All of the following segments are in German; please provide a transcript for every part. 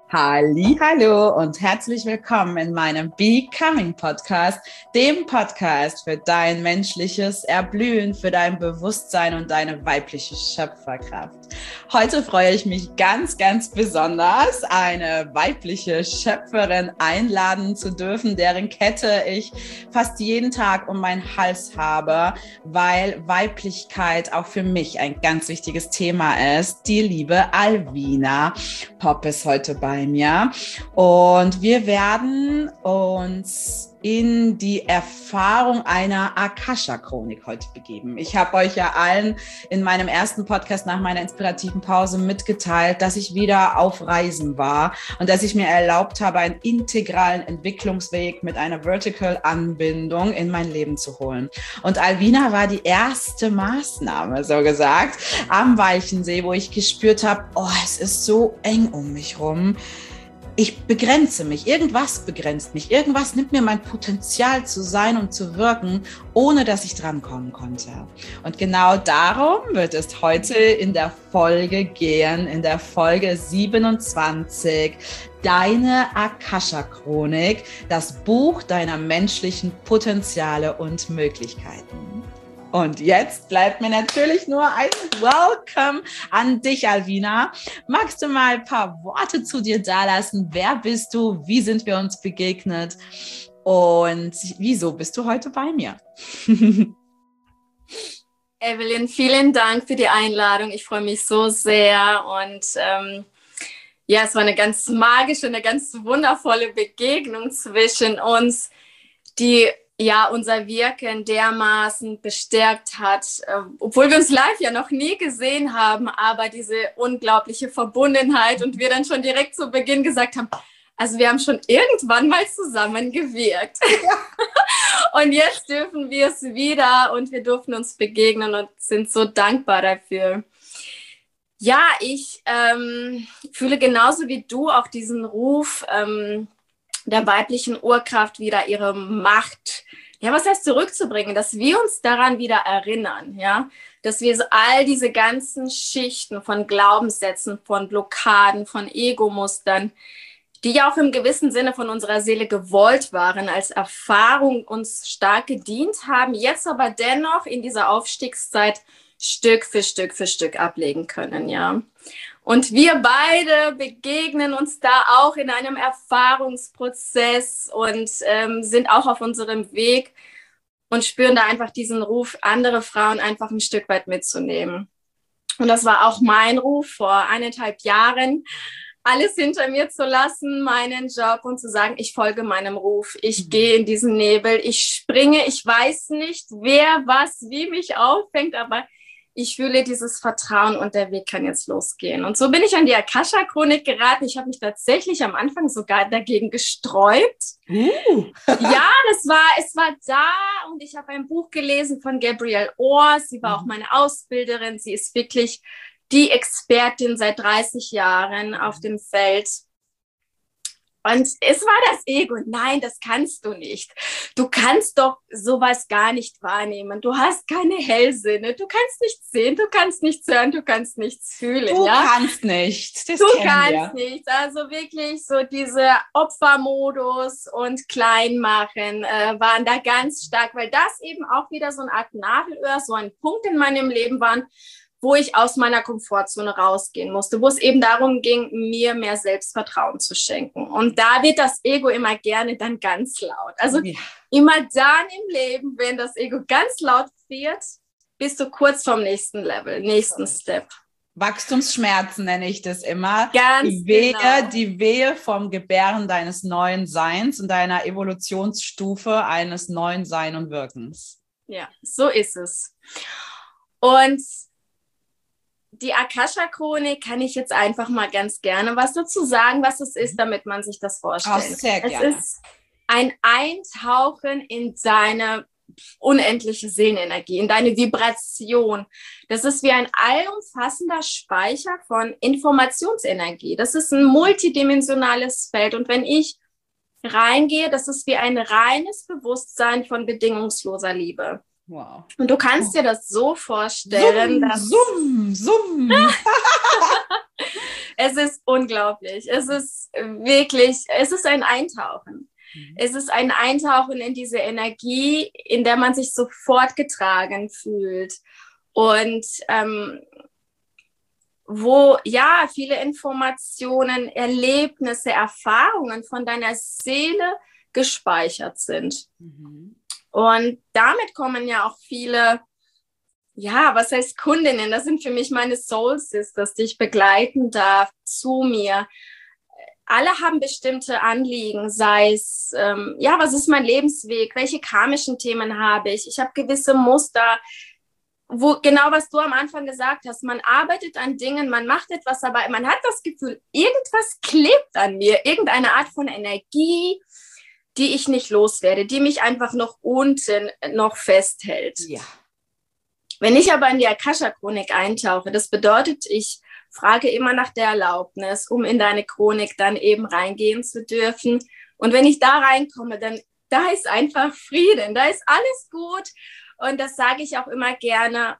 Hallo und herzlich willkommen in meinem Becoming Podcast, dem Podcast für dein menschliches Erblühen, für dein Bewusstsein und deine weibliche Schöpferkraft. Heute freue ich mich ganz, ganz besonders, eine weibliche Schöpferin einladen zu dürfen, deren Kette ich fast jeden Tag um meinen Hals habe, weil Weiblichkeit auch für mich ein ganz wichtiges Thema ist. Die liebe Alvina Popp ist heute bei mir und wir werden uns in die Erfahrung einer Akasha-Chronik heute begeben. Ich habe euch ja allen in meinem ersten Podcast nach meiner inspirativen Pause mitgeteilt, dass ich wieder auf Reisen war und dass ich mir erlaubt habe, einen integralen Entwicklungsweg mit einer Vertical-Anbindung in mein Leben zu holen. Und Alvina war die erste Maßnahme, so gesagt, am Walchensee, wo ich gespürt habe, oh, es ist so eng um mich rum. Ich begrenze mich, irgendwas begrenzt mich, irgendwas nimmt mir mein Potenzial zu sein und zu wirken, ohne dass ich drankommen konnte. Und genau darum wird es heute in der Folge gehen, in der Folge 27, deine Akasha-Chronik, das Buch deiner menschlichen Potenziale und Möglichkeiten. Und jetzt bleibt mir natürlich nur ein Welcome an dich, Alvina. Magst du mal ein paar Worte zu dir dalassen? Wer bist du? Wie sind wir uns begegnet? Und wieso bist du heute bei mir? Evelyn, vielen Dank für die Einladung. Ich freue mich so sehr. Und ja, es war eine ganz magische, eine ganz wundervolle Begegnung zwischen uns, die unser Wirken dermaßen bestärkt hat, obwohl wir uns live ja noch nie gesehen haben, aber diese unglaubliche Verbundenheit und wir dann schon direkt zu Beginn gesagt haben, also wir haben schon irgendwann mal zusammen gewirkt. Ja. Und jetzt dürfen wir es wieder und wir durften uns begegnen und sind so dankbar dafür. Ja, ich fühle genauso wie du auch diesen Ruf, der weiblichen Urkraft wieder ihre Macht, zurückzubringen, dass wir uns daran wieder erinnern, ja, dass wir so all diese ganzen Schichten von Glaubenssätzen, von Blockaden, von Egomustern, die ja auch im gewissen Sinne von unserer Seele gewollt waren, als Erfahrung uns stark gedient haben, jetzt aber dennoch in dieser Aufstiegszeit Stück für Stück ablegen können, ja. Und wir beide begegnen uns da auch in einem Erfahrungsprozess und sind auch auf unserem Weg und spüren da einfach diesen Ruf, andere Frauen einfach ein Stück weit mitzunehmen. Und das war auch mein Ruf vor 1,5 Jahren, alles hinter mir zu lassen, meinen Job und zu sagen, ich folge meinem Ruf, ich gehe in diesen Nebel, ich springe, ich weiß nicht, wer, was, wie mich auffängt, aber ich fühle dieses Vertrauen und der Weg kann jetzt losgehen. Und so bin ich an die Akasha-Chronik geraten. Ich habe mich tatsächlich am Anfang sogar dagegen gesträubt. Ja, es war da und ich habe ein Buch gelesen von Gabrielle Orr. Sie war auch meine Ausbilderin. Sie ist wirklich die Expertin seit 30 Jahren auf dem Feld. Und es war das Ego. Nein, das kannst du nicht. Du kannst doch sowas gar nicht wahrnehmen. Du hast keine Hellsinne. Du kannst nichts sehen, du kannst nichts hören, du kannst nichts fühlen. Du kannst nicht. Du kannst nichts. Also wirklich so diese Opfermodus und Kleinmachen waren da ganz stark, weil das eben auch wieder so eine Art Nadelöhr, so ein Punkt in meinem Leben waren, wo ich aus meiner Komfortzone rausgehen musste, wo es eben darum ging, mir mehr Selbstvertrauen zu schenken. Und da wird das Ego immer gerne dann ganz laut. Also immer dann im Leben, wenn das Ego ganz laut wird, bist du kurz vom nächsten Level, nächsten Step. Wachstumsschmerzen nenne ich das immer. Ganz genau. Die Wehe vom Gebären deines neuen Seins und deiner Evolutionsstufe eines neuen Sein und Wirkens. Ja, so ist es. Und die Akasha-Chronik kann ich jetzt einfach mal ganz gerne was dazu sagen, was es ist, damit man sich das vorstellt. Sehr gerne. Es ist ein Eintauchen in deine unendliche Seelenenergie, in deine Vibration. Das ist wie ein allumfassender Speicher von Informationsenergie. Das ist ein multidimensionales Feld. Und wenn ich reingehe, das ist wie ein reines Bewusstsein von bedingungsloser Liebe. Wow. Und du kannst dir das so vorstellen, Summ. Es ist unglaublich. Es ist wirklich, es ist ein Eintauchen. Es ist ein Eintauchen in diese Energie, in der man sich sofort getragen fühlt. Und wo ja viele Informationen, Erlebnisse, Erfahrungen von deiner Seele gespeichert sind. Und damit kommen ja auch viele, ja, was heißt Kundinnen? Das sind für mich meine Soul Sisters, die ich begleiten darf zu mir. Alle haben bestimmte Anliegen, sei es, ja, was ist mein Lebensweg? Welche karmischen Themen habe ich? Ich habe gewisse Muster, wo genau was du am Anfang gesagt hast, man arbeitet an Dingen, man macht etwas, aber man hat das Gefühl, irgendwas klebt an mir, irgendeine Art von Energie, die ich nicht loswerde, die mich einfach noch unten noch festhält. Ja. Wenn ich aber in die Akasha-Chronik eintauche, das bedeutet, ich frage immer nach der Erlaubnis, um in deine Chronik dann eben reingehen zu dürfen. Und wenn ich da reinkomme, dann da ist einfach Frieden, da ist alles gut. Und das sage ich auch immer gerne,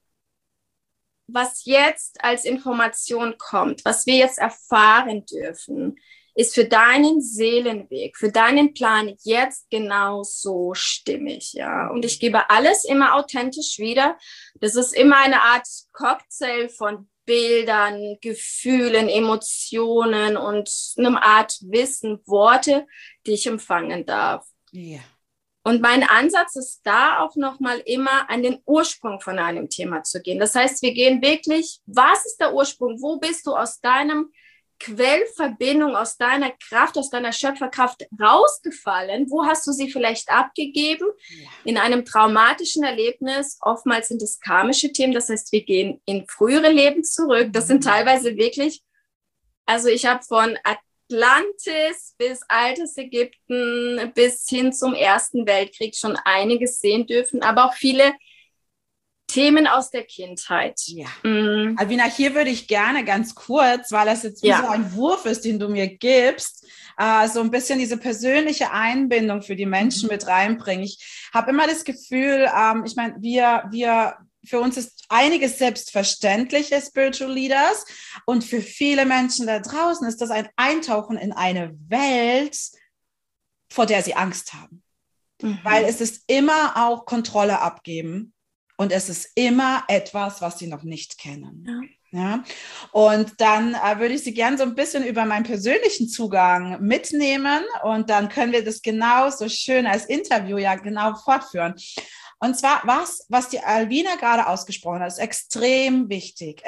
was jetzt als Information kommt, was wir jetzt erfahren dürfen, ist für deinen Seelenweg, für deinen Plan jetzt genauso stimmig, ja. Und ich gebe alles immer authentisch wieder. Das ist immer eine Art Cocktail von Bildern, Gefühlen, Emotionen und einer Art Wissen, Worte, die ich empfangen darf. Ja. Und mein Ansatz ist da auch nochmal immer an den Ursprung von einem Thema zu gehen. Das heißt, wir gehen wirklich, was ist der Ursprung? Wo bist du aus deinem Quellverbindung, aus deiner Kraft, aus deiner Schöpferkraft rausgefallen? Wo hast du sie vielleicht abgegeben? Ja. In einem traumatischen Erlebnis. Oftmals sind es karmische Themen. Das heißt, wir gehen in frühere Leben zurück. Das sind teilweise wirklich, also ich habe von Atlantis bis altes Ägypten bis hin zum Ersten Weltkrieg schon einiges sehen dürfen, aber auch viele Themen aus der Kindheit. Ja. Alvina, hier würde ich gerne ganz kurz, weil das jetzt wie so ein Wurf ist, den du mir gibst, so ein bisschen diese persönliche Einbindung für die Menschen mit reinbringen. Ich habe immer das Gefühl, ich meine, für uns ist einiges selbstverständlich als Spiritual Leaders und für viele Menschen da draußen ist das ein Eintauchen in eine Welt, vor der sie Angst haben. Weil es ist immer auch Kontrolle abgeben und es ist immer etwas, was sie noch nicht kennen. Ja? Und dann würde ich Sie gerne so ein bisschen über meinen persönlichen Zugang mitnehmen und dann können wir das genauso schön als Interview ja genau fortführen. Und zwar, was die Alvina gerade ausgesprochen hat, ist extrem wichtig.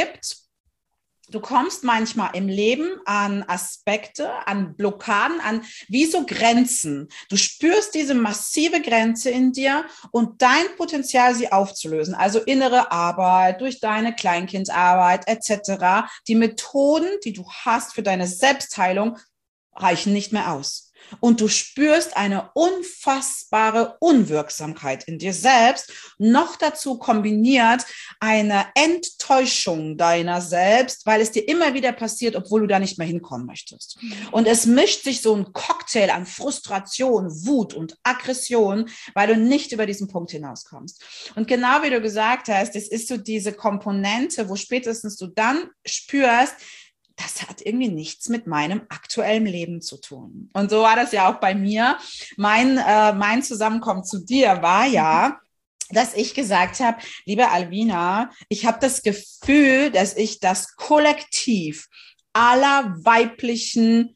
Du kommst manchmal im Leben an Aspekte, an Blockaden, an wie so Grenzen. Du spürst diese massive Grenze in dir und dein Potenzial, sie aufzulösen. Also innere Arbeit, durch deine Kleinkindarbeit etc. Die Methoden, die du hast für deine Selbstheilung, reichen nicht mehr aus. Und du spürst eine unfassbare Unwirksamkeit in dir selbst, noch dazu kombiniert eine Enttäuschung deiner selbst, weil es dir immer wieder passiert, obwohl du da nicht mehr hinkommen möchtest. Und es mischt sich so ein Cocktail an Frustration, Wut und Aggression, weil du nicht über diesen Punkt hinauskommst. Und genau wie du gesagt hast, es ist so diese Komponente, wo spätestens du dann spürst, das hat irgendwie nichts mit meinem aktuellen Leben zu tun. Und so war das ja auch bei mir. Mein Zusammenkommen zu dir war ja, dass ich gesagt habe, liebe Alvina, ich habe das Gefühl, dass ich das Kollektiv aller weiblichen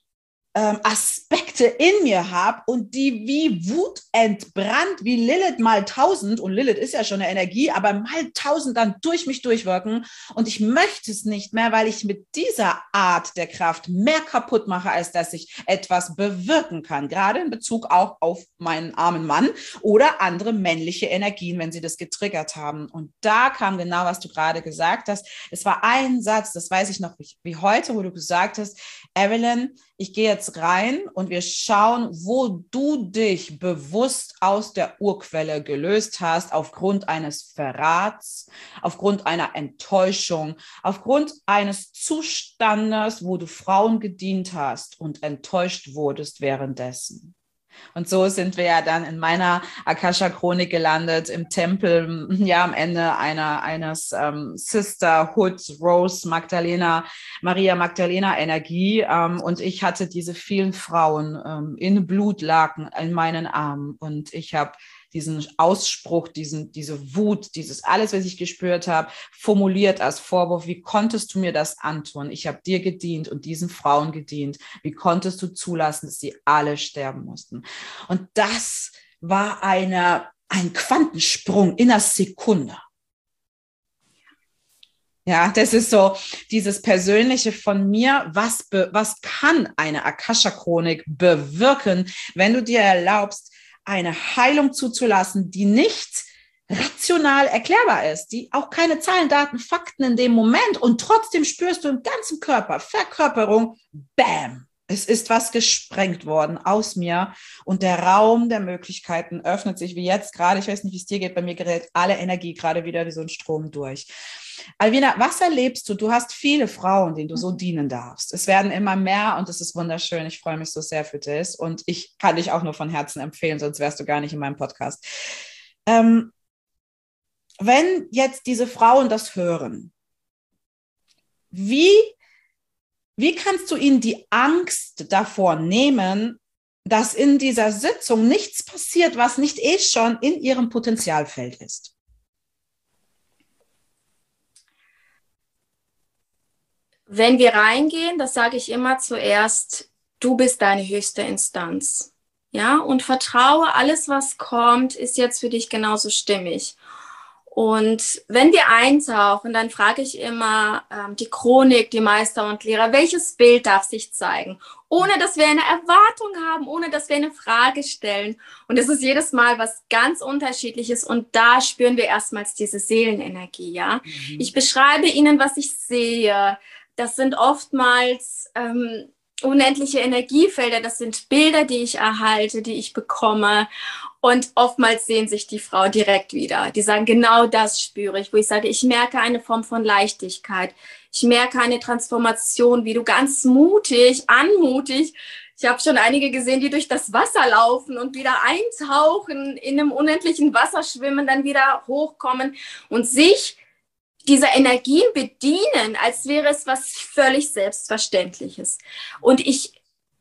Aspekte in mir habe und die wie Wut entbrannt, wie Lilith mal 1000, und Lilith ist ja schon eine Energie, aber mal 1000 dann durch mich durchwirken und ich möchte es nicht mehr, weil ich mit dieser Art der Kraft mehr kaputt mache, als dass ich etwas bewirken kann, gerade in Bezug auch auf meinen armen Mann oder andere männliche Energien, wenn sie das getriggert haben. Und da kam genau, was du gerade gesagt hast. Es war ein Satz, das weiß ich noch wie heute, wo du gesagt hast, Evelyn, ich gehe jetzt rein und wir schauen, wo du dich bewusst aus der Urquelle gelöst hast, aufgrund eines Verrats, aufgrund einer Enttäuschung, aufgrund eines Zustandes, wo du Frauen gedient hast und enttäuscht wurdest währenddessen. Und so sind wir ja dann in meiner Akasha-Chronik gelandet, im Tempel, ja, am Ende eines Sisterhood, Rose Magdalena, Maria Magdalena Energie. Und ich hatte diese vielen Frauen in Blutlaken in meinen Armen. Und ich habe diesen Ausspruch, diese Wut, dieses alles, was ich gespürt habe, formuliert als Vorwurf. Wie konntest du mir das antun? Ich habe dir gedient und diesen Frauen gedient. Wie konntest du zulassen, dass sie alle sterben mussten? Und das war ein Quantensprung in einer Sekunde. Ja, das ist so dieses Persönliche von mir. Was kann eine Akasha-Chronik bewirken, wenn du dir erlaubst, eine Heilung zuzulassen, die nicht rational erklärbar ist, die auch keine Zahlen, Daten, Fakten in dem Moment, und trotzdem spürst du im ganzen Körper Verkörperung, bam, es ist was gesprengt worden aus mir und der Raum der Möglichkeiten öffnet sich wie jetzt gerade. Ich weiß nicht, wie es dir geht, bei mir gerät alle Energie gerade wieder wie so ein Strom durch. Alvina, was erlebst du? Du hast viele Frauen, denen du so dienen darfst. Es werden immer mehr und es ist wunderschön. Ich freue mich so sehr für das und ich kann dich auch nur von Herzen empfehlen, sonst wärst du gar nicht in meinem Podcast. Wenn jetzt diese Frauen das hören, wie kannst du ihnen die Angst davor nehmen, dass in dieser Sitzung nichts passiert, was nicht schon in ihrem Potenzialfeld ist? Wenn wir reingehen, das sage ich immer zuerst, du bist deine höchste Instanz. Ja, und vertraue, alles, was kommt, ist jetzt für dich genauso stimmig. Und wenn wir eintauchen, dann frage ich immer die Chronik, die Meister und Lehrer, welches Bild darf sich zeigen? Ohne, dass wir eine Erwartung haben, ohne, dass wir eine Frage stellen. Und es ist jedes Mal was ganz Unterschiedliches. Und da spüren wir erstmals diese Seelenenergie, ja. Mhm. Ich beschreibe Ihnen, was ich sehe. Das sind oftmals unendliche Energiefelder. Das sind Bilder, die ich erhalte, die ich bekomme. Und oftmals sehen sich die Frau direkt wieder. Die sagen, genau das spüre ich, wo ich sage, ich merke eine Form von Leichtigkeit. Ich merke eine Transformation, wie du ganz anmutig. Ich habe schon einige gesehen, die durch das Wasser laufen und wieder eintauchen, in einem unendlichen Wasser schwimmen, dann wieder hochkommen und sich dieser Energien bedienen, als wäre es was völlig Selbstverständliches. Und ich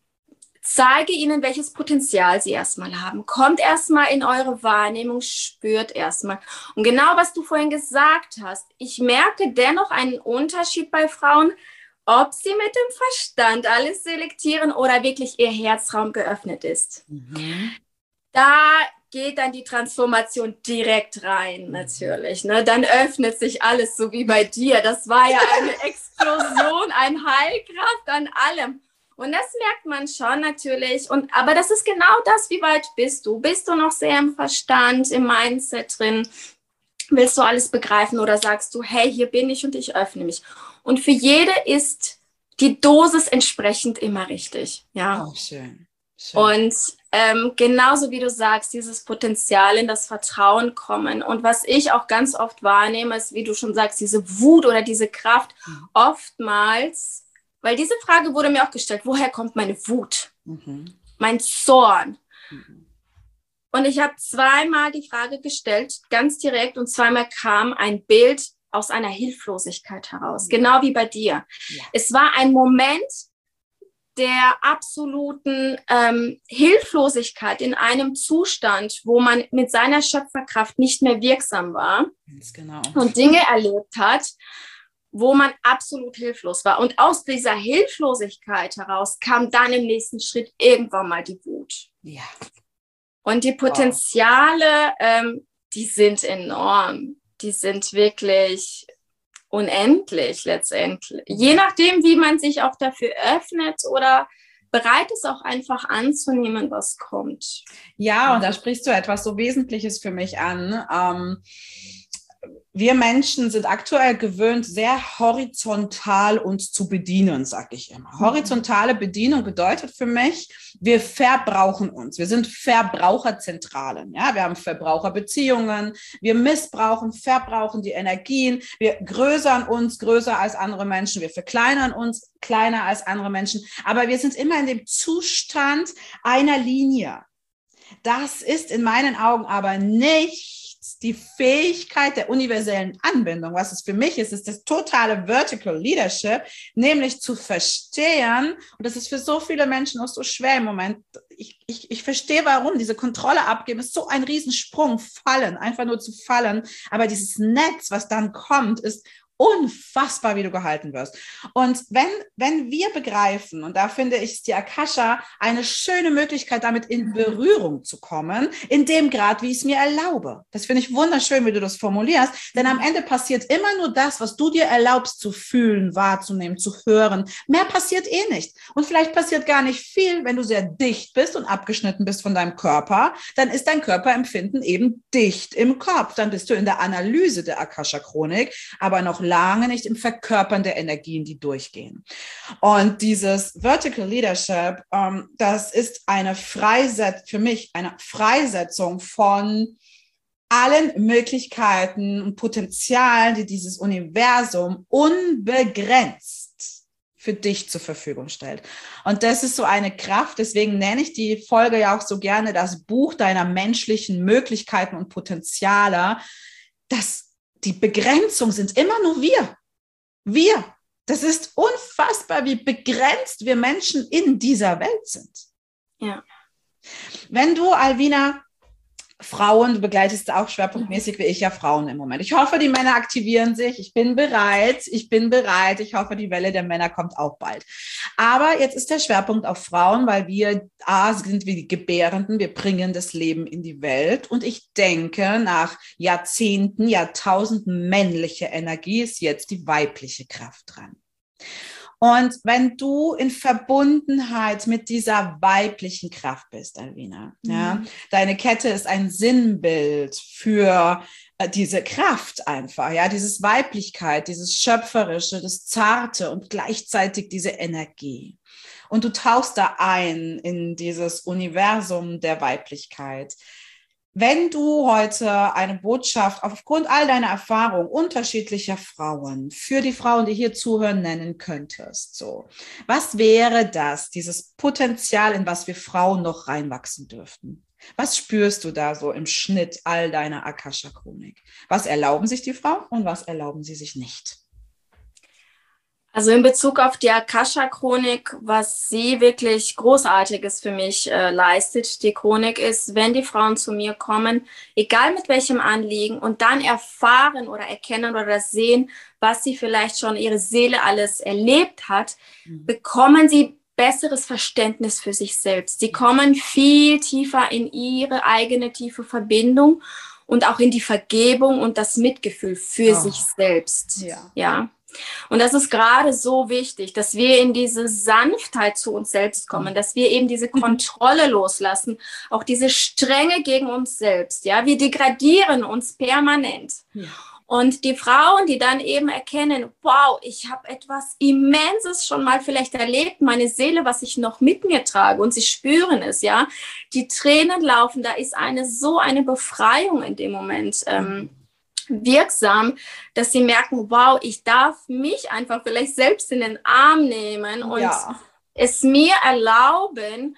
zeige ihnen, welches Potenzial sie erstmal haben. Kommt erstmal in eure Wahrnehmung, spürt erstmal. Und genau, was du vorhin gesagt hast, ich merke dennoch einen Unterschied bei Frauen, ob sie mit dem Verstand alles selektieren oder wirklich ihr Herzraum geöffnet ist. Mhm. Da geht dann die Transformation direkt rein, natürlich. Ne? Dann öffnet sich alles, so wie bei dir. Das war ja eine Explosion, eine Heilkraft an allem. Und das merkt man schon natürlich. Aber das ist genau das, wie weit bist du? Bist du noch sehr im Verstand, im Mindset drin? Willst du alles begreifen oder sagst du, hey, hier bin ich und ich öffne mich? Und für jede ist die Dosis entsprechend immer richtig. Ja? Oh, schön. Und genauso wie du sagst, dieses Potenzial in das Vertrauen kommen. Und was ich auch ganz oft wahrnehme, ist, wie du schon sagst, diese Wut oder diese Kraft oftmals. Weil diese Frage wurde mir auch gestellt, woher kommt meine Wut, mein Zorn? Mhm. Und ich habe zweimal die Frage gestellt, ganz direkt, und zweimal kam ein Bild aus einer Hilflosigkeit heraus, genau wie bei dir. Ja. Es war ein Moment der absoluten Hilflosigkeit in einem Zustand, wo man mit seiner Schöpferkraft nicht mehr wirksam war und Dinge erlebt hat, wo man absolut hilflos war. Und aus dieser Hilflosigkeit heraus kam dann im nächsten Schritt irgendwann mal die Wut. Ja. Und die Potenziale, die sind enorm. Die sind wirklich unendlich letztendlich. Je nachdem, wie man sich auch dafür öffnet oder bereit ist, auch einfach anzunehmen, was kommt. Ja, und da sprichst du etwas so Wesentliches für mich an. Wir Menschen sind aktuell gewöhnt, sehr horizontal uns zu bedienen, sage ich immer. Horizontale Bedienung bedeutet für mich, wir verbrauchen uns. Wir sind Verbraucherzentralen. Ja? Wir haben Verbraucherbeziehungen, wir verbrauchen die Energien, wir größern uns größer als andere Menschen, wir verkleinern uns kleiner als andere Menschen. Aber wir sind immer in dem Zustand einer Linie. Das ist in meinen Augen aber nicht die Fähigkeit der universellen Anbindung. Was es für mich ist das totale Vertical Leadership, nämlich zu verstehen, und das ist für so viele Menschen auch so schwer im Moment, ich verstehe, warum. Diese Kontrolle abgeben ist so ein Riesensprung, fallen, einfach nur zu fallen, aber dieses Netz, was dann kommt, ist unfassbar, wie du gehalten wirst. Und wenn wir begreifen, und da finde ich, ist die Akasha eine schöne Möglichkeit, damit in Berührung zu kommen, in dem Grad, wie ich es mir erlaube. Das finde ich wunderschön, wie du das formulierst, denn am Ende passiert immer nur das, was du dir erlaubst zu fühlen, wahrzunehmen, zu hören. Mehr passiert eh nicht. Und vielleicht passiert gar nicht viel, wenn du sehr dicht bist und abgeschnitten bist von deinem Körper, dann ist dein Körperempfinden eben dicht im Kopf. Dann bist du in der Analyse der Akasha-Chronik, aber noch lange nicht im Verkörpern der Energien, die durchgehen. Und dieses Vertical Leadership, das ist für mich eine Freisetzung von allen Möglichkeiten und Potenzialen, die dieses Universum unbegrenzt für dich zur Verfügung stellt. Und das ist so eine Kraft, deswegen nenne ich die Folge ja auch so gerne das Buch deiner menschlichen Möglichkeiten und Potenziale. Die Begrenzung sind immer nur wir. Wir. Das ist unfassbar, wie begrenzt wir Menschen in dieser Welt sind. Ja. Wenn du, Alvina, Frauen, du begleitest auch schwerpunktmäßig wie ich ja Frauen im Moment. Ich hoffe, die Männer aktivieren sich. Ich bin bereit. Ich hoffe, die Welle der Männer kommt auch bald. Aber jetzt ist der Schwerpunkt auf Frauen, weil wir sind wie die Gebärenden. Wir bringen das Leben in die Welt. Und ich denke, nach Jahrzehnten, Jahrtausenden männliche Energie ist jetzt die weibliche Kraft dran. Und wenn du in Verbundenheit mit dieser weiblichen Kraft bist, Alvina, ja, deine Kette ist ein Sinnbild für diese Kraft einfach, ja, dieses Weiblichkeit, dieses Schöpferische, das Zarte und gleichzeitig diese Energie. Und du tauchst da ein in dieses Universum der Weiblichkeit. Wenn du heute eine Botschaft aufgrund all deiner Erfahrung unterschiedlicher Frauen für die Frauen, die hier zuhören, nennen könntest, so, was wäre das, dieses Potenzial, in was wir Frauen noch reinwachsen dürften? Was spürst du da so im Schnitt all deiner Akasha-Chronik? Was erlauben sich die Frauen und was erlauben sie sich nicht? Also in Bezug auf die Akasha-Chronik, was sie wirklich Großartiges für mich leistet, die Chronik ist, wenn die Frauen zu mir kommen, egal mit welchem Anliegen, und dann erfahren oder erkennen oder sehen, was sie vielleicht schon ihre Seele alles erlebt hat, bekommen sie besseres Verständnis für sich selbst. Sie kommen viel tiefer in ihre eigene tiefe Verbindung und auch in die Vergebung und das Mitgefühl für sich selbst. Ja. Und das ist gerade so wichtig, dass wir in diese Sanftheit zu uns selbst kommen, dass wir eben diese Kontrolle loslassen, auch diese Strenge gegen uns selbst. Ja, wir degradieren uns permanent. Ja. Und die Frauen, die dann eben erkennen, wow, ich habe etwas Immenses schon mal vielleicht erlebt, meine Seele, was ich noch mit mir trage, und sie spüren es, ja. Die Tränen laufen, da ist so eine Befreiung in dem Moment wirksam, dass sie merken, wow, ich darf mich einfach vielleicht selbst in den Arm nehmen und es mir erlauben,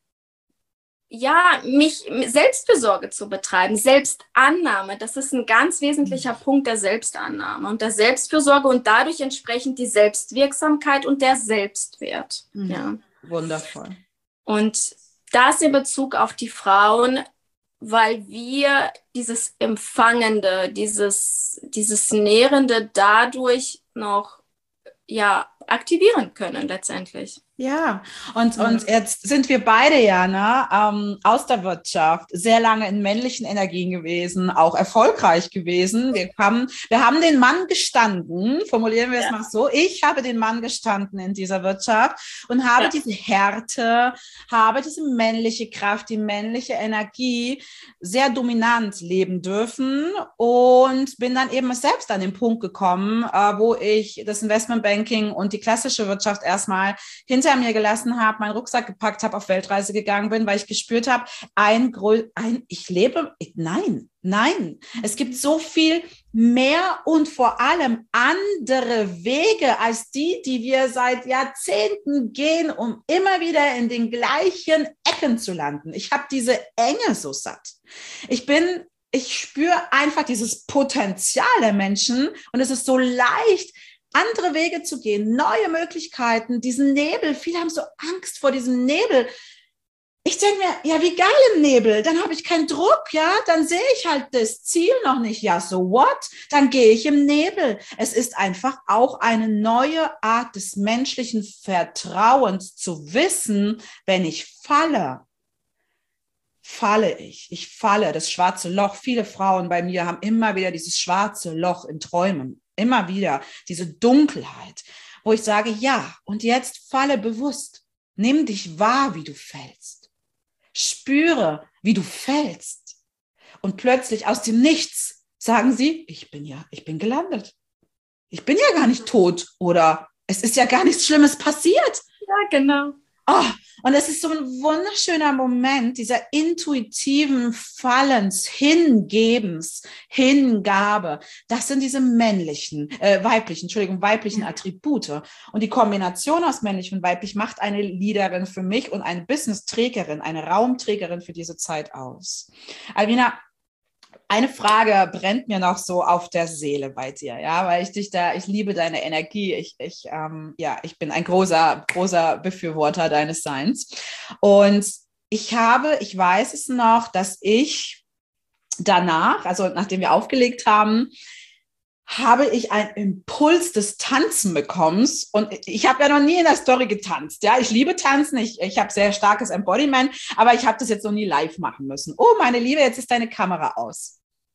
ja, mich Selbstfürsorge zu betreiben, Selbstannahme. Das ist ein ganz wesentlicher Punkt der Selbstannahme und der Selbstfürsorge und dadurch entsprechend die Selbstwirksamkeit und der Selbstwert. Ja. Wundervoll. Und das in Bezug auf die Frauen, weil wir dieses Empfangende, dieses Nährende dadurch noch aktivieren können letztendlich. Ja, und jetzt sind wir beide aus der Wirtschaft sehr lange in männlichen Energien gewesen, auch erfolgreich gewesen. Wir haben den Mann gestanden, formulieren wir es mal so. Ich habe den Mann gestanden in dieser Wirtschaft und habe diese Härte, habe diese männliche Kraft, die männliche Energie sehr dominant leben dürfen und bin dann eben selbst an den Punkt gekommen, wo ich das Investmentbanking und die klassische Wirtschaft erstmal hinter hinter mir gelassen habe, meinen Rucksack gepackt habe, auf Weltreise gegangen bin, weil ich gespürt habe, nein, es gibt so viel mehr und vor allem andere Wege als die wir seit Jahrzehnten gehen, um immer wieder in den gleichen Ecken zu landen. Ich habe diese Enge so satt. Ich spüre einfach dieses Potenzial der Menschen und es ist so leicht, andere Wege zu gehen, neue Möglichkeiten, diesen Nebel. Viele haben so Angst vor diesem Nebel. Ich denke mir, ja, wie geil im Nebel, dann habe ich keinen Druck, ja, dann sehe ich halt das Ziel noch nicht, ja, so what? Dann gehe ich im Nebel. Es ist einfach auch eine neue Art des menschlichen Vertrauens zu wissen, wenn ich falle ich falle, das schwarze Loch. Viele Frauen bei mir haben immer wieder dieses schwarze Loch in Träumen, immer wieder diese Dunkelheit, wo ich sage, ja, und jetzt falle bewusst, nimm dich wahr, wie du fällst, spüre, wie du fällst und plötzlich aus dem Nichts sagen sie, ich bin gelandet, ich bin ja gar nicht tot oder es ist ja gar nichts Schlimmes passiert. Ja, genau. Oh, und es ist so ein wunderschöner Moment dieser intuitiven Fallens, Hingebens, Hingabe. Das sind diese weiblichen Attribute. Und die Kombination aus männlich und weiblich macht eine Leaderin für mich und eine Business-Trägerin, eine Raumträgerin für diese Zeit aus. Alvina, eine Frage brennt mir noch so auf der Seele bei dir, ja, weil ich liebe deine Energie. Ich bin ein großer Befürworter deines Seins. Und ich weiß es noch, dass ich danach, also nachdem wir aufgelegt haben, habe ich einen Impuls des Tanzen bekommen. Und ich habe ja noch nie in der Story getanzt. Ja, ich liebe Tanzen. Ich habe sehr starkes Embodiment, aber ich habe das jetzt noch nie live machen müssen. Oh, meine Liebe, jetzt ist deine Kamera aus.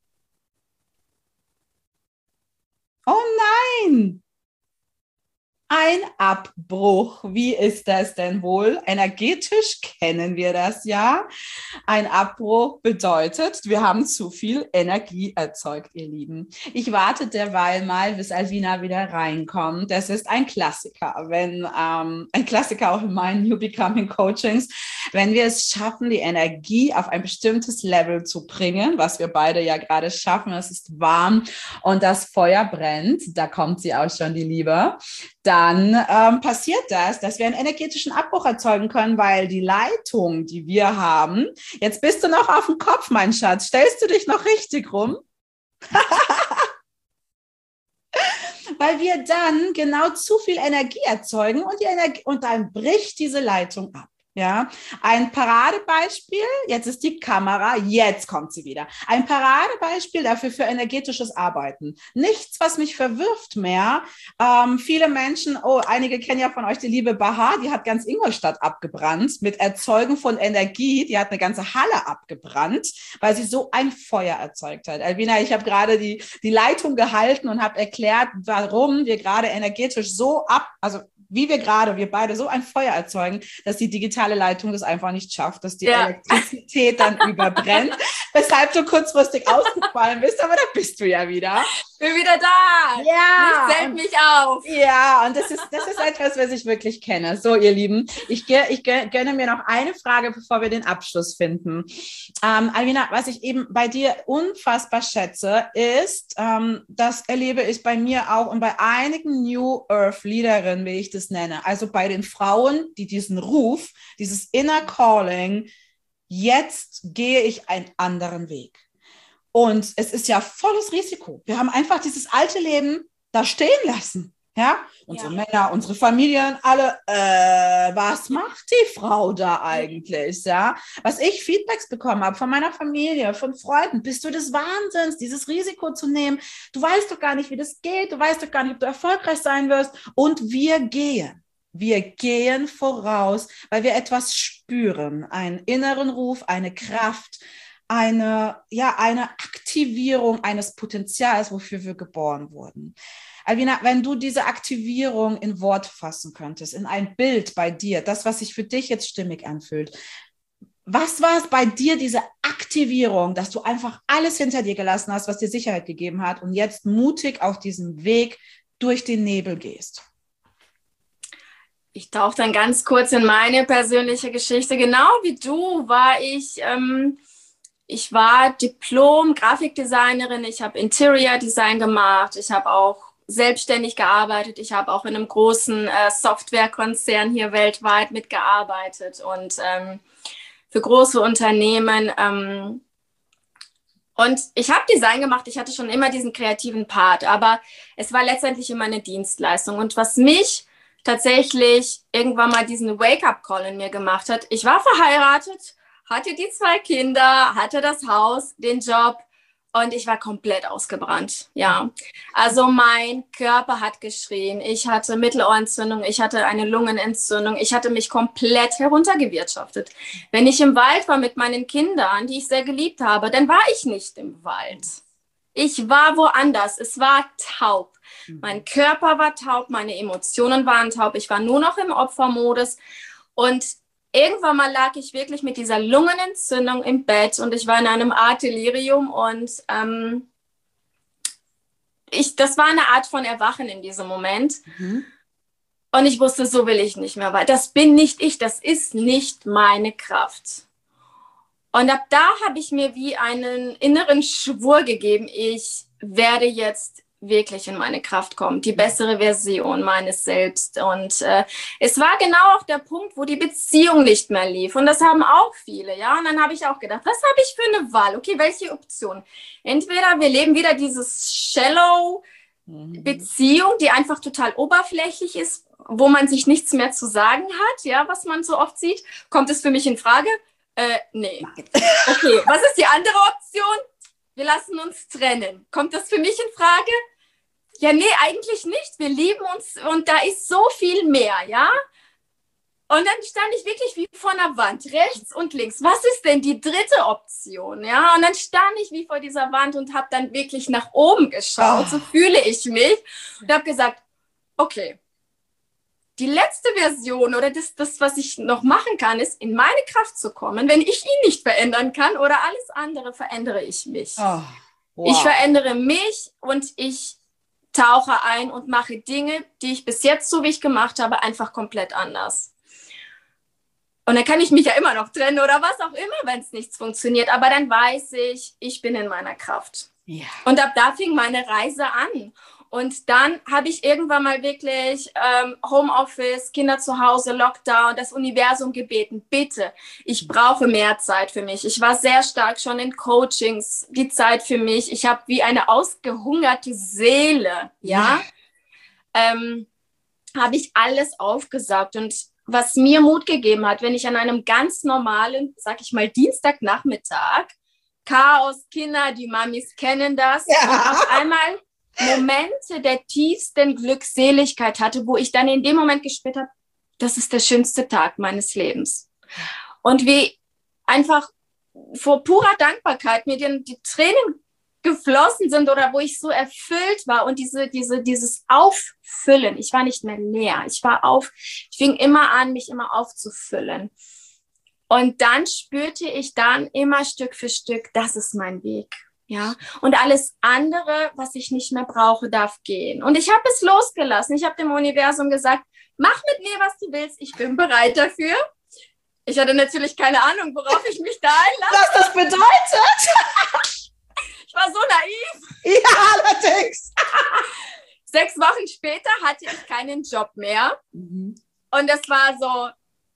Oh nein! Ein Abbruch. Wie ist das denn wohl? Energetisch kennen wir das ja. Ein Abbruch bedeutet, wir haben zu viel Energie erzeugt, ihr Lieben. Ich warte derweil mal, bis Alvina wieder reinkommt. Das ist ein Klassiker, ein Klassiker auch in meinen New Becoming Coachings, wenn wir es schaffen, die Energie auf ein bestimmtes Level zu bringen, was wir beide ja gerade schaffen. Es ist warm und das Feuer brennt. Da kommt sie auch schon, die Liebe. Dann passiert das, dass wir einen energetischen Abbruch erzeugen können, weil die Leitung, die wir haben, jetzt bist du noch auf dem Kopf, mein Schatz, stellst du dich noch richtig rum? Weil wir dann genau zu viel Energie erzeugen und dann bricht diese Leitung ab. Ja, ein Paradebeispiel, jetzt ist die Kamera, jetzt kommt sie wieder. Ein Paradebeispiel dafür für energetisches Arbeiten. Nichts, was mich verwirft mehr. Viele Menschen, einige kennen ja von euch die liebe Baha, die hat ganz Ingolstadt abgebrannt mit Erzeugen von Energie. Die hat eine ganze Halle abgebrannt, weil sie so ein Feuer erzeugt hat. Alvina, ich habe gerade die Leitung gehalten und habe erklärt, warum wir gerade energetisch wir beide so ein Feuer erzeugen, dass die digitale Leitung das einfach nicht schafft, dass die Elektrizität dann überbrennt, weshalb du kurzfristig ausgefallen bist, aber da bist du ja wieder. Bin wieder da. Ja. Ich zähl mich auf. Ja, und das ist etwas, was ich wirklich kenne. So, ihr Lieben, ich gönne mir noch eine Frage, bevor wir den Abschluss finden. Alvina, was ich eben bei dir unfassbar schätze, ist, das erlebe ich bei mir auch und bei einigen New Earth Leaderinnen, wie ich das nenne. Also bei den Frauen, die diesen Ruf, dieses Inner Calling, jetzt gehe ich einen anderen Weg. Und es ist ja volles Risiko. Wir haben einfach dieses alte Leben da stehen lassen. Ja, unsere Männer, unsere Familien, alle, was macht die Frau da eigentlich? Ja, was ich Feedbacks bekommen habe von meiner Familie, von Freunden, bist du des Wahnsinns, dieses Risiko zu nehmen? Du weißt doch gar nicht, wie das geht. Du weißt doch gar nicht, ob du erfolgreich sein wirst. Und wir gehen voraus, weil wir etwas spüren, einen inneren Ruf, eine Kraft, eine Aktivierung eines Potenzials, wofür wir geboren wurden. Alvina, wenn du diese Aktivierung in Wort fassen könntest, in ein Bild bei dir, das, was sich für dich jetzt stimmig anfühlt, was war es bei dir, diese Aktivierung, dass du einfach alles hinter dir gelassen hast, was dir Sicherheit gegeben hat und jetzt mutig auf diesem Weg durch den Nebel gehst? Ich tauche dann ganz kurz in meine persönliche Geschichte. Genau wie du war ich war Diplom-Grafikdesignerin, ich habe Interior Design gemacht, ich habe auch selbstständig gearbeitet, ich habe auch in einem großen Softwarekonzern hier weltweit mitgearbeitet und für große Unternehmen. Und ich habe Design gemacht, ich hatte schon immer diesen kreativen Part, aber es war letztendlich immer eine Dienstleistung. Und was mich tatsächlich irgendwann mal diesen Wake-up-Call in mir gemacht hat, ich war verheiratet, hatte die 2 Kinder, hatte das Haus, den Job und ich war komplett ausgebrannt. Ja, also mein Körper hat geschrien, ich hatte Mittelohrentzündung, ich hatte eine Lungenentzündung, ich hatte mich komplett heruntergewirtschaftet. Wenn ich im Wald war mit meinen Kindern, die ich sehr geliebt habe, dann war ich nicht im Wald. Ich war woanders, es war taub. Mein Körper war taub, meine Emotionen waren taub, ich war nur noch im Opfermodus und irgendwann mal lag ich wirklich mit dieser Lungenentzündung im Bett und ich war in einem Art Delirium und das war eine Art von Erwachen in diesem Moment. Und ich wusste, so will ich nicht mehr weiter. Das bin nicht ich, das ist nicht meine Kraft. Und ab da habe ich mir wie einen inneren Schwur gegeben, ich werde jetzt wirklich in meine Kraft kommen, die bessere Version meines Selbst. Und es war genau auch der Punkt, wo die Beziehung nicht mehr lief. Und das haben auch viele, ja. Und dann habe ich auch gedacht, was habe ich für eine Wahl? Okay, welche Option? Entweder wir leben wieder dieses Shallow-Beziehung, die einfach total oberflächlich ist, wo man sich nichts mehr zu sagen hat, ja, was man so oft sieht. Kommt es für mich in Frage? Nee. Okay, was ist die andere Option? Wir lassen uns trennen. Kommt das für mich in Frage? Ja, nee, eigentlich nicht. Wir lieben uns und da ist so viel mehr, ja? Und dann stand ich wirklich wie vor einer Wand, rechts und links. Was ist denn die dritte Option, ja? Und dann stand ich wie vor dieser Wand und habe dann wirklich nach oben geschaut, so fühle ich mich und habe gesagt, okay, die letzte Version oder das, was ich noch machen kann, ist, in meine Kraft zu kommen. Wenn ich ihn nicht verändern kann oder alles andere, verändere ich mich. Wow. Ich verändere mich und ich tauche ein und mache Dinge, die ich bis jetzt, so wie ich gemacht habe, einfach komplett anders. Und dann kann ich mich ja immer noch trennen oder was auch immer, wenn es nichts funktioniert. Aber dann weiß ich, ich bin in meiner Kraft. Ja. Und ab da fing meine Reise an. Und dann habe ich irgendwann mal wirklich Homeoffice, Kinder zu Hause, Lockdown, das Universum gebeten, bitte, ich brauche mehr Zeit für mich. Ich war sehr stark schon in Coachings, die Zeit für mich. Ich habe wie eine ausgehungerte Seele, ja, habe ich alles aufgesaugt. Und was mir Mut gegeben hat, wenn ich an einem ganz normalen, sag ich mal, Dienstagnachmittag, Chaos, Kinder, die Mamis kennen das, ja. Auf einmal Momente der tiefsten Glückseligkeit hatte, wo ich dann in dem Moment gespürt habe, das ist der schönste Tag meines Lebens. Und wie einfach vor purer Dankbarkeit mir die Tränen geflossen sind oder wo ich so erfüllt war und dieses Auffüllen, ich war nicht mehr leer, ich fing immer an, mich immer aufzufüllen. Und dann spürte ich dann immer Stück für Stück, das ist mein Weg. Ja, und alles andere, was ich nicht mehr brauche, darf gehen. Und ich habe es losgelassen. Ich habe dem Universum gesagt, mach mit mir, was du willst. Ich bin bereit dafür. Ich hatte natürlich keine Ahnung, worauf ich mich da einlasse. Was das bedeutet? Ich war so naiv. Ja, allerdings. 6 Wochen später hatte ich keinen Job mehr. Und das war so,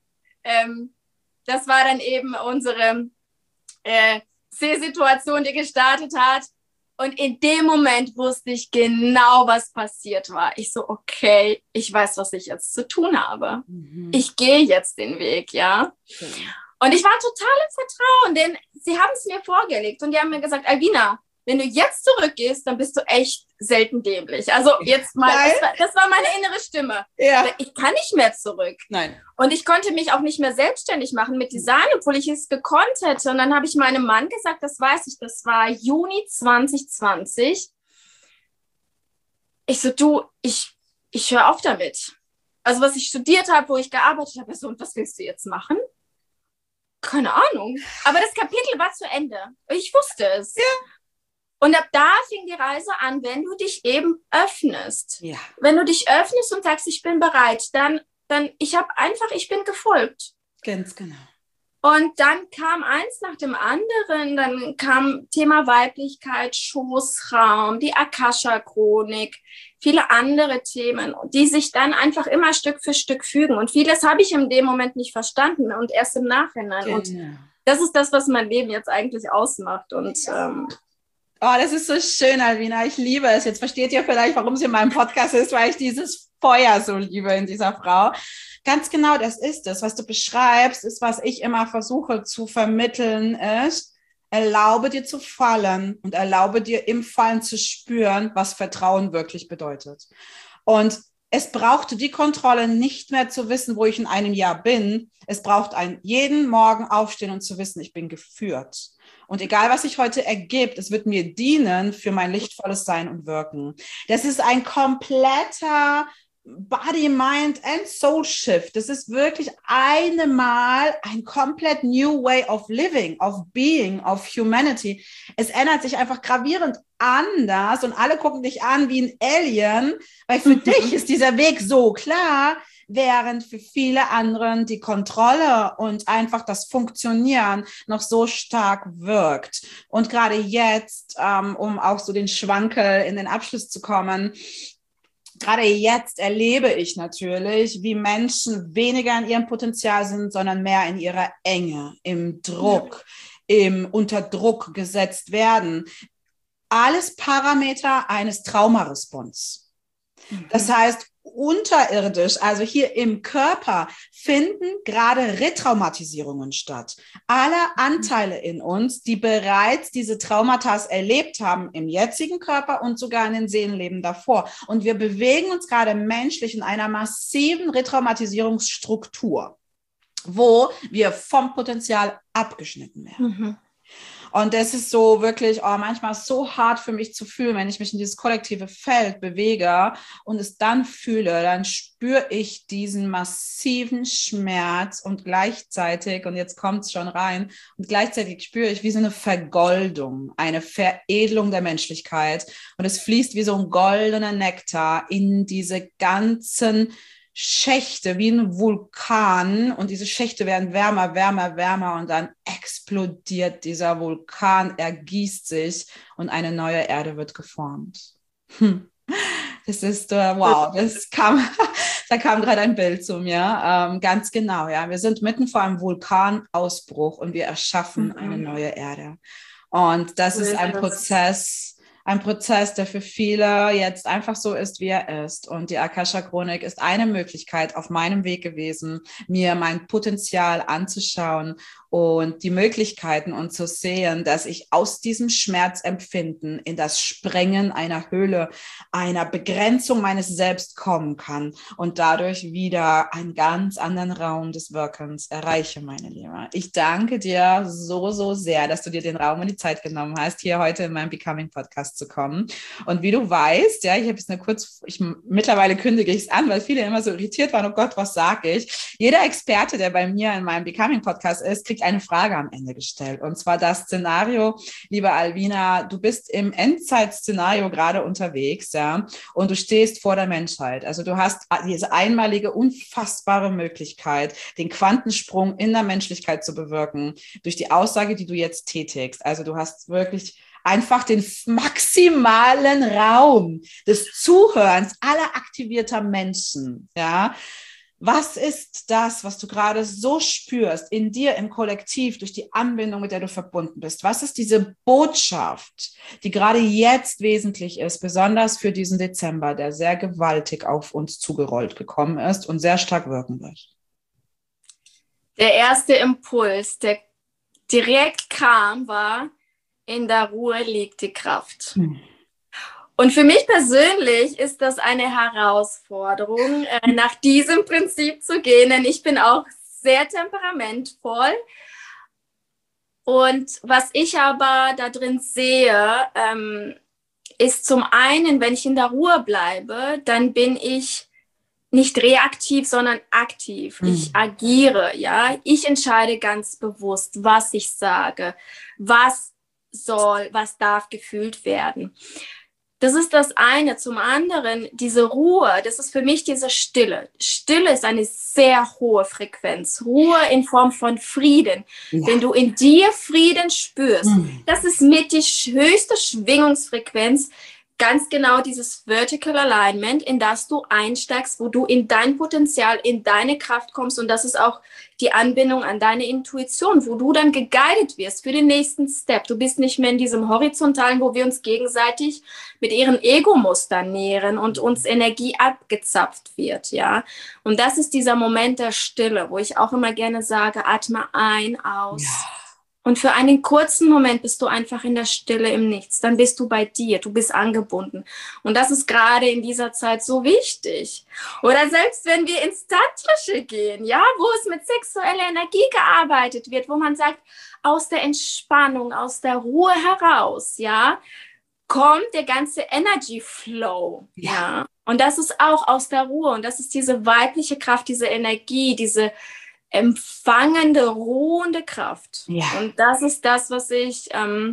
das war dann eben unsere Situation, die gestartet hat. Und in dem Moment wusste ich genau, was passiert war. Ich so, okay, ich weiß, was ich jetzt zu tun habe. Ich gehe jetzt den Weg, ja. Und ich war total im Vertrauen, denn sie haben es mir vorgelegt und die haben mir gesagt, Alvina, wenn du jetzt zurückgehst, dann bist du echt selten dämlich. Also jetzt mal, das war meine innere Stimme. Ja. Ich kann nicht mehr zurück. Nein. Und ich konnte mich auch nicht mehr selbstständig machen mit Design, obwohl ich es gekonnt hätte. Und dann habe ich meinem Mann gesagt, das weiß ich, das war Juni 2020. Ich so, du, ich höre auf damit. Also was ich studiert habe, wo ich gearbeitet habe, so, und was willst du jetzt machen? Keine Ahnung. Aber das Kapitel war zu Ende. Ich wusste es. Ja. Und ab da fing die Reise an, wenn du dich eben öffnest. Ja. Wenn du dich öffnest und sagst, ich bin bereit, dann ich bin gefolgt. Ganz genau. Und dann kam eins nach dem anderen, dann kam Thema Weiblichkeit, Schoßraum, die Akasha-Chronik, viele andere Themen, die sich dann einfach immer Stück für Stück fügen. Und vieles habe ich in dem Moment nicht verstanden und erst im Nachhinein. Genau. Und das ist das, was mein Leben jetzt eigentlich ausmacht. Und oh, das ist so schön, Alvina. Ich liebe es. Jetzt versteht ihr vielleicht, warum sie in meinem Podcast ist, weil ich dieses Feuer so liebe in dieser Frau. Ganz genau, das ist es. Was du beschreibst, ist, was ich immer versuche zu vermitteln, ist, erlaube dir zu fallen und erlaube dir im Fallen zu spüren, was Vertrauen wirklich bedeutet. Und es brauchte die Kontrolle nicht mehr zu wissen, wo ich in einem Jahr bin. Es braucht jeden Morgen aufstehen und zu wissen, ich bin geführt. Und egal, was sich heute ergibt, es wird mir dienen für mein lichtvolles Sein und Wirken. Das ist ein kompletter Body, Mind and Soul Shift. Das ist wirklich einmal ein komplett new way of living, of being, of humanity. Es ändert sich einfach gravierend anders und alle gucken dich an wie ein Alien, weil für dich ist dieser Weg so klar, während für viele anderen die Kontrolle und einfach das Funktionieren noch so stark wirkt. Und gerade jetzt, um auch so den Schwankel in den Abschluss zu kommen, gerade jetzt erlebe ich natürlich, wie Menschen weniger in ihrem Potenzial sind, sondern mehr in ihrer Enge, im Druck, unter Druck gesetzt werden. Alles Parameter eines Traumarespons. Das heißt, unterirdisch, also hier im Körper, finden gerade Retraumatisierungen statt. Alle Anteile in uns, die bereits diese Traumata erlebt haben im jetzigen Körper und sogar in den Seelenleben davor. Und wir bewegen uns gerade menschlich in einer massiven Retraumatisierungsstruktur, wo wir vom Potenzial abgeschnitten werden. Und das ist so wirklich manchmal so hart für mich zu fühlen, wenn ich mich in dieses kollektive Feld bewege und es dann fühle, dann spüre ich diesen massiven Schmerz und gleichzeitig, und jetzt kommt es schon rein, und gleichzeitig spüre ich wie so eine Vergoldung, eine Veredelung der Menschlichkeit. Und es fließt wie so ein goldener Nektar in diese ganzen Schächte, wie ein Vulkan, und diese Schächte werden wärmer, wärmer, wärmer und dann explodiert dieser Vulkan, ergießt sich und eine neue Erde wird geformt. Das ist, wow, da kam gerade ein Bild zu mir, ganz genau, ja, wir sind mitten vor einem Vulkanausbruch und wir erschaffen eine neue Erde. Und das ist ein Prozess, der für viele jetzt einfach so ist, wie er ist. Und die Akasha-Chronik ist eine Möglichkeit auf meinem Weg gewesen, mir mein Potenzial anzuschauen und die Möglichkeiten und zu sehen, dass ich aus diesem Schmerzempfinden in das Sprengen einer Höhle, einer Begrenzung meines Selbst kommen kann und dadurch wieder einen ganz anderen Raum des Wirkens erreiche, meine Liebe. Ich danke dir so, so sehr, dass du dir den Raum und die Zeit genommen hast, hier heute in meinem Becoming Podcast zu kommen. Und wie du weißt, ja, mittlerweile kündige ich es an, weil viele immer so irritiert waren, oh Gott, was sage ich? Jeder Experte, der bei mir in meinem Becoming Podcast ist, kriegt eine Frage am Ende gestellt. Und zwar das Szenario, liebe Alvina, du bist im Endzeit-Szenario gerade unterwegs, ja, und du stehst vor der Menschheit. Also du hast diese einmalige, unfassbare Möglichkeit, den Quantensprung in der Menschlichkeit zu bewirken, durch die Aussage, die du jetzt tätigst. Also du hast wirklich einfach den maximalen Raum des Zuhörens aller aktivierter Menschen, ja. Was ist das, was du gerade so spürst in dir, im Kollektiv, durch die Anbindung, mit der du verbunden bist? Was ist diese Botschaft, die gerade jetzt wesentlich ist, besonders für diesen Dezember, der sehr gewaltig auf uns zugerollt gekommen ist und sehr stark wirken wird? Der erste Impuls, der direkt kam, war: In der Ruhe liegt die Kraft. Und für mich persönlich ist das eine Herausforderung, nach diesem Prinzip zu gehen, denn ich bin auch sehr temperamentvoll. Und was ich aber da drin sehe, ist zum einen, wenn ich in der Ruhe bleibe, dann bin ich nicht reaktiv, sondern aktiv. Ich agiere, ja. Ich entscheide ganz bewusst, was ich sage, was darf gefühlt werden. Das ist das eine. Zum anderen, diese Ruhe, das ist für mich diese Stille. Stille ist eine sehr hohe Frequenz. Ruhe in Form von Frieden. Ja. Wenn du in dir Frieden spürst, das ist mit die höchste Schwingungsfrequenz, ganz genau dieses Vertical Alignment, in das du einsteigst, wo du in dein Potenzial, in deine Kraft kommst. Und das ist auch die Anbindung an deine Intuition, wo du dann geguidet wirst für den nächsten Step. Du bist nicht mehr in diesem Horizontalen, wo wir uns gegenseitig mit ihren Ego-Mustern nähren und uns Energie abgezapft wird, ja. Und das ist dieser Moment der Stille, wo ich auch immer gerne sage, atme ein, aus. Ja. Und für einen kurzen Moment bist du einfach in der Stille im Nichts. Dann bist du bei dir, du bist angebunden. Und das ist gerade in dieser Zeit so wichtig. Oder selbst wenn wir ins Tantrische gehen, ja, wo es mit sexueller Energie gearbeitet wird, wo man sagt, aus der Entspannung, aus der Ruhe heraus, ja, kommt der ganze Energy Flow, ja. Und das ist auch aus der Ruhe. Und das ist diese weibliche Kraft, diese Energie, diese empfangende, ruhende Kraft. Ja. Und das ist das, was ich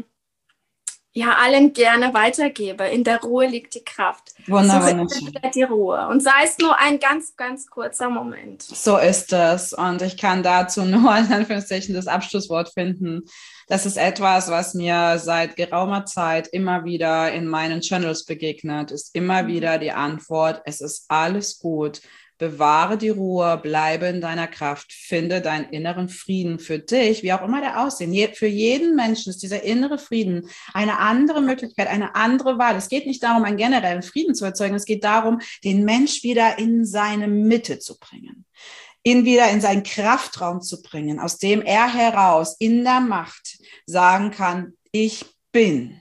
allen gerne weitergebe. In der Ruhe liegt die Kraft. Wunderbar. Die Ruhe. Und sei es nur ein ganz, ganz kurzer Moment. So ist es. Und ich kann dazu nur in Anführungszeichen das Abschlusswort finden. Das ist etwas, was mir seit geraumer Zeit immer wieder in meinen Channels begegnet, ist immer wieder die Antwort, es ist alles gut. Bewahre die Ruhe, bleibe in deiner Kraft, finde deinen inneren Frieden für dich, wie auch immer der aussehen. Für jeden Menschen ist dieser innere Frieden eine andere Möglichkeit, eine andere Wahl. Es geht nicht darum, einen generellen Frieden zu erzeugen, es geht darum, den Mensch wieder in seine Mitte zu bringen, ihn wieder in seinen Kraftraum zu bringen, aus dem er heraus in der Macht sagen kann, ich bin.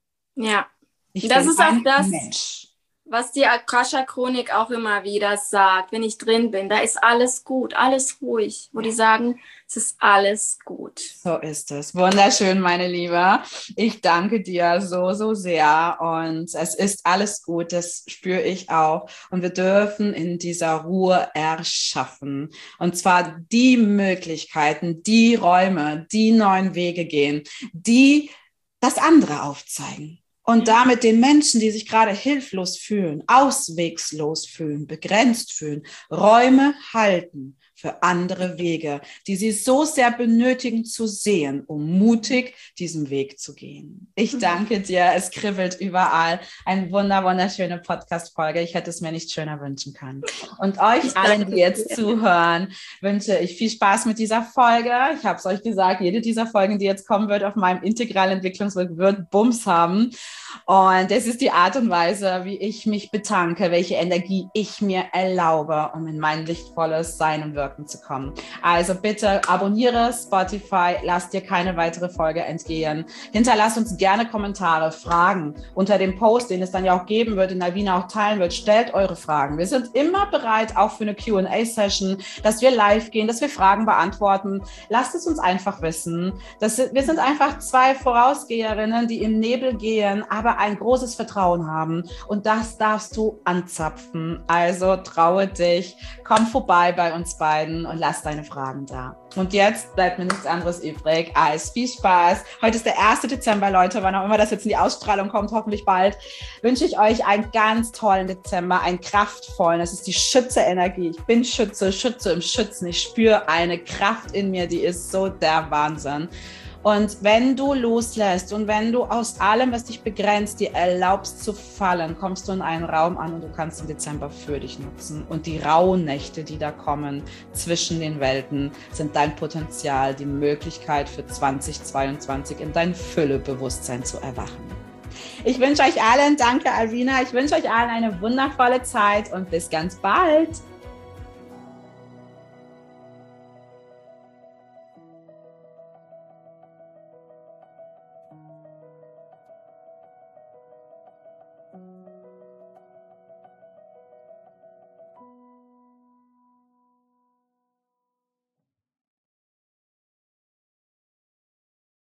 Ja, ich das bin ist auch ein das, Mensch. Was die Akasha-Chronik auch immer wieder sagt, wenn ich drin bin, da ist alles gut, alles ruhig, wo die sagen, es ist alles gut. So ist es. Wunderschön, meine Liebe. Ich danke dir so, so sehr und es ist alles gut, das spüre ich auch und wir dürfen in dieser Ruhe erschaffen und zwar die Möglichkeiten, die Räume, die neuen Wege gehen, die das andere aufzeigen. Und damit den Menschen, die sich gerade hilflos fühlen, auswegslos fühlen, begrenzt fühlen, Räume halten für andere Wege, die sie so sehr benötigen zu sehen, um mutig diesen Weg zu gehen. Ich danke dir, es kribbelt überall. Eine wunderschöne Podcast-Folge. Ich hätte es mir nicht schöner wünschen können. Und euch allen, die jetzt zuhören, wünsche ich viel Spaß mit dieser Folge. Ich habe es euch gesagt, jede dieser Folgen, die jetzt kommen wird auf meinem integralen Entwicklungsweg, wird Bums haben. Und das ist die Art und Weise, wie ich mich betanke, welche Energie ich mir erlaube, um in mein lichtvolles Sein und Wirken zu kommen. Also bitte abonniere Spotify, lass dir keine weitere Folge entgehen. Hinterlass uns gerne Kommentare, Fragen unter dem Post, den es dann ja auch geben wird, den Alvina auch teilen wird. Stellt eure Fragen. Wir sind immer bereit, auch für eine Q&A-Session, dass wir live gehen, dass wir Fragen beantworten. Lasst es uns einfach wissen. Wir sind einfach zwei Vorausgeherinnen, die im Nebel gehen, aber ein großes Vertrauen haben und das darfst du anzapfen. Also traue dich, komm vorbei bei uns beiden und lass deine Fragen da. Und jetzt bleibt mir nichts anderes übrig als viel Spaß. Heute ist der 1. Dezember, Leute, wann auch immer das jetzt in die Ausstrahlung kommt, hoffentlich bald, wünsche ich euch einen ganz tollen Dezember, einen kraftvollen. Das ist die Schütze-Energie. Ich bin Schütze im Schützen. Ich spüre eine Kraft in mir, die ist so der Wahnsinn. Und wenn du loslässt und wenn du aus allem, was dich begrenzt, dir erlaubst zu fallen, kommst du in einen Raum an und du kannst den Dezember für dich nutzen. Und die rauen Nächte, die da kommen zwischen den Welten, sind dein Potenzial, die Möglichkeit für 2022 in dein Füllebewusstsein zu erwachen. Ich wünsche euch allen, danke Alvina, ich wünsche euch allen eine wundervolle Zeit und bis ganz bald.